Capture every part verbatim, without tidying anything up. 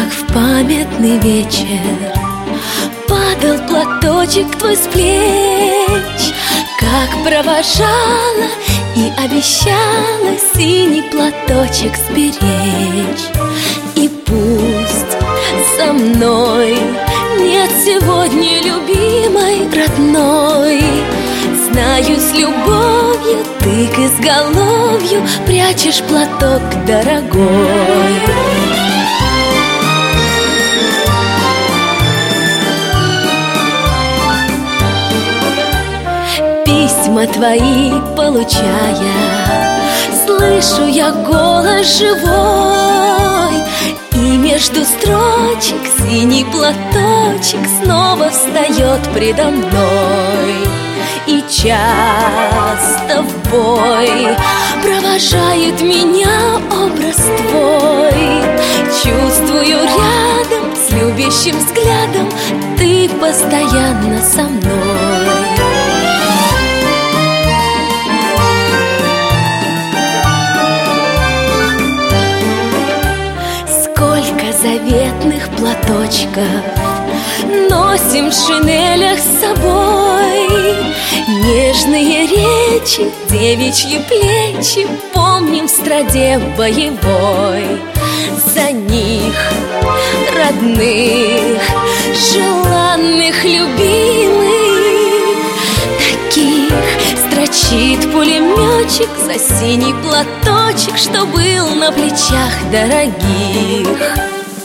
как в памятный вечер падал платочек твой с плеч, как провожала и обещала синий платочек сберечь. И пусть со мной нет сегодня любимой родной, знаю, с любовью ты к изголовью прячешь платок дорогой. Письма твои получая, слышу я голос живой, и между строчек синий платочек снова встает предо мной. И часто в бой провожает меня образ твой. Чувствую рядом с любящим взглядом ты постоянно со мной. Заветных платочков носим в шинелях с собой. Нежные речи, девичьи плечи помним в страде боевой. За них, родных, желанных, любимых, таких строчит пулеметчик за синий платочек, что был на плечах дорогих.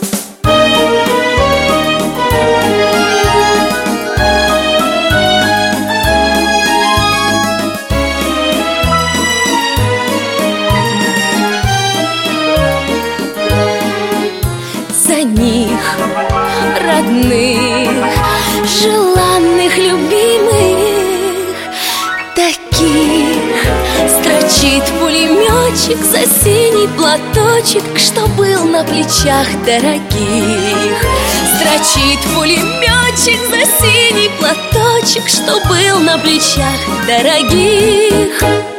За них, родных, желанных, любимых, таких строчит пулеметчик за синий платочек, что был на плечах дорогих. Строчит пулеметчик за синий платочек, что был на плечах дорогих.